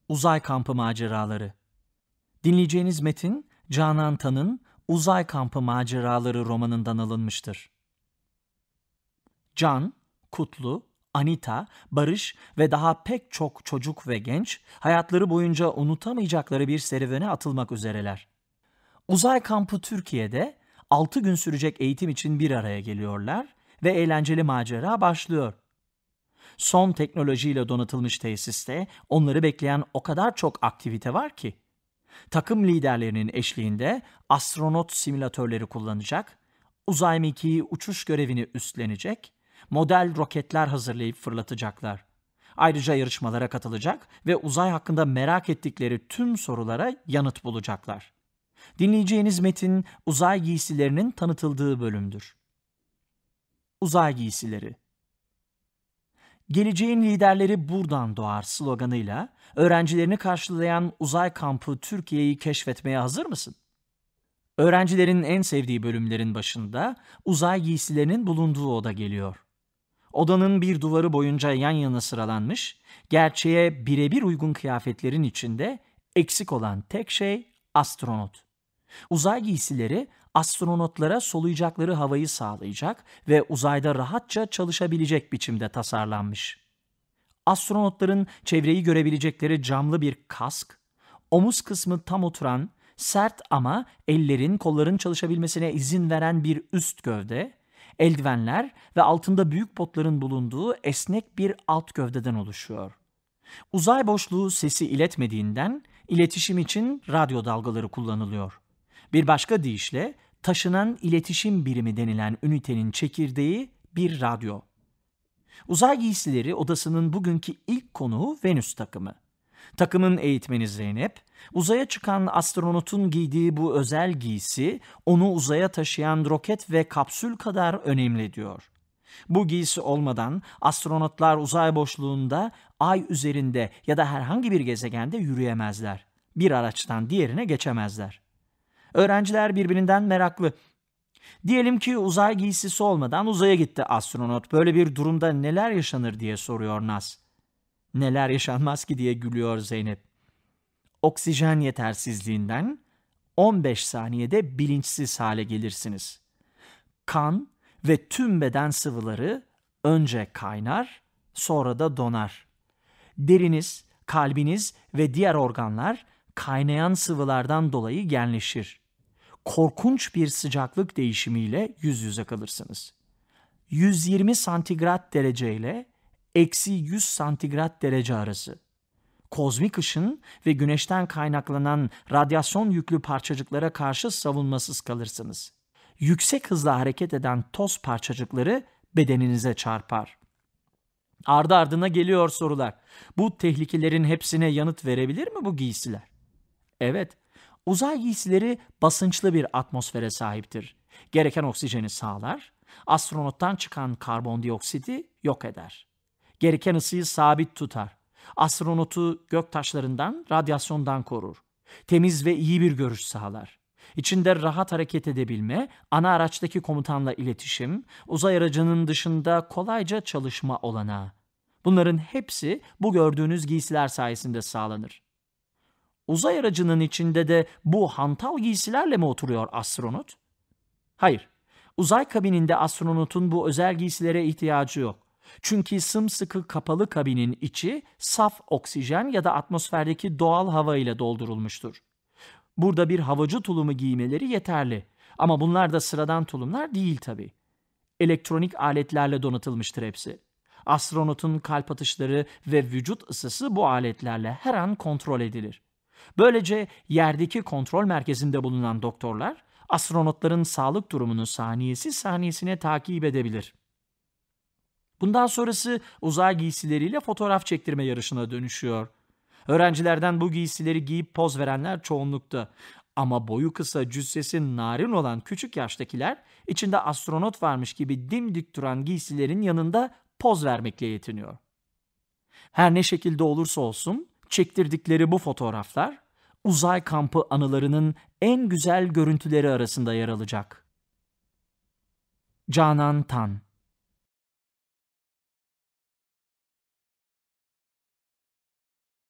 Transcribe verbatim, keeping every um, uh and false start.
Uzay kampı maceraları. Dinleyeceğiniz metin Canan Tan'ın Uzay Kampı Maceraları romanından alınmıştır. Can, Kutlu, Anita, Barış ve daha pek çok çocuk ve genç hayatları boyunca unutamayacakları bir serüvene atılmak üzereler. Uzay kampı Türkiye'de altı gün sürecek eğitim için bir araya geliyorlar ve eğlenceli macera başlıyor. Son teknolojiyle donatılmış tesiste onları bekleyen o kadar çok aktivite var ki. Takım liderlerinin eşliğinde astronot simülatörleri kullanacak, uzay mekiği uçuş görevini üstlenecek, model roketler hazırlayıp fırlatacaklar. Ayrıca yarışmalara katılacak ve uzay hakkında merak ettikleri tüm sorulara yanıt bulacaklar. Dinleyeceğiniz metin uzay giysilerinin tanıtıldığı bölümdür. Uzay giysileri. Geleceğin liderleri buradan doğar sloganıyla öğrencilerini karşılayan uzay kampı Türkiye'yi keşfetmeye hazır mısın? Öğrencilerin en sevdiği bölümlerin başında uzay giysilerinin bulunduğu oda geliyor. Odanın bir duvarı boyunca yan yana sıralanmış, gerçeğe birebir uygun kıyafetlerin içinde eksik olan tek şey astronot. Uzay giysileri astronotlara soluyacakları havayı sağlayacak ve uzayda rahatça çalışabilecek biçimde tasarlanmış. Astronotların çevreyi görebilecekleri camlı bir kask, omuz kısmı tam oturan, sert ama ellerin, kolların çalışabilmesine izin veren bir üst gövde, eldivenler ve altında büyük botların bulunduğu esnek bir alt gövdeden oluşuyor. Uzay boşluğu sesi iletmediğinden iletişim için radyo dalgaları kullanılıyor. Bir başka deyişle taşınan iletişim birimi denilen ünitenin çekirdeği bir radyo. Uzay giysileri odasının bugünkü ilk konuğu Venüs takımı. Takımın eğitmeni Zeynep, uzaya çıkan astronotun giydiği bu özel giysi onu uzaya taşıyan roket ve kapsül kadar önemli diyor. Bu giysi olmadan astronotlar uzay boşluğunda, ay üzerinde ya da herhangi bir gezegende yürüyemezler. Bir araçtan diğerine geçemezler. Öğrenciler birbirinden meraklı. Diyelim ki uzay giysisi olmadan uzaya gitti astronot. Böyle bir durumda neler yaşanır diye soruyor Naz. Neler yaşanmaz ki diye gülüyor Zeynep. Oksijen yetersizliğinden on beş saniyede bilinçsiz hale gelirsiniz. Kan ve tüm beden sıvıları önce kaynar, sonra da donar. Deriniz, kalbiniz ve diğer organlar kaynayan sıvılardan dolayı genleşir. Korkunç bir sıcaklık değişimiyle yüz yüze kalırsınız. yüz yirmi santigrat derece ile eksi yüz santigrat derece arası. Kozmik ışın ve güneşten kaynaklanan radyasyon yüklü parçacıklara karşı savunmasız kalırsınız. Yüksek hızla hareket eden toz parçacıkları bedeninize çarpar. Ardı ardına geliyor sorular. Bu tehlikelerin hepsine yanıt verebilir mi bu giysiler? Evet, uzay giysileri basınçlı bir atmosfere sahiptir. Gereken oksijeni sağlar, astronottan çıkan karbondioksiti yok eder. Gereken ısıyı sabit tutar. Astronotu göktaşlarından, radyasyondan korur. Temiz ve iyi bir görüş sağlar. İçinde rahat hareket edebilme, ana araçtaki komutanla iletişim, uzay aracının dışında kolayca çalışma olanağı. Bunların hepsi bu gördüğünüz giysiler sayesinde sağlanır. Uzay aracının içinde de bu hantal giysilerle mi oturuyor astronot? Hayır, uzay kabininde astronotun bu özel giysilere ihtiyacı yok. Çünkü sımsıkı kapalı kabinin içi saf oksijen ya da atmosferdeki doğal hava ile doldurulmuştur. Burada bir havacı tulumu giymeleri yeterli. Ama bunlar da sıradan tulumlar değil tabii. Elektronik aletlerle donatılmıştır hepsi. Astronotun kalp atışları ve vücut ısısı bu aletlerle her an kontrol edilir. Böylece yerdeki kontrol merkezinde bulunan doktorlar astronotların sağlık durumunu saniyesi saniyesine takip edebilir. Bundan sonrası uzay giysileriyle fotoğraf çektirme yarışına dönüşüyor. Öğrencilerden bu giysileri giyip poz verenler çoğunlukta. Ama boyu kısa, cüssesi narin olan küçük yaştakiler içinde astronot varmış gibi dimdik duran giysilerin yanında poz vermekle yetiniyor. Her ne şekilde olursa olsun çektirdikleri bu fotoğraflar uzay kampı anılarının en güzel görüntüleri arasında yer alacak. Canan Tan.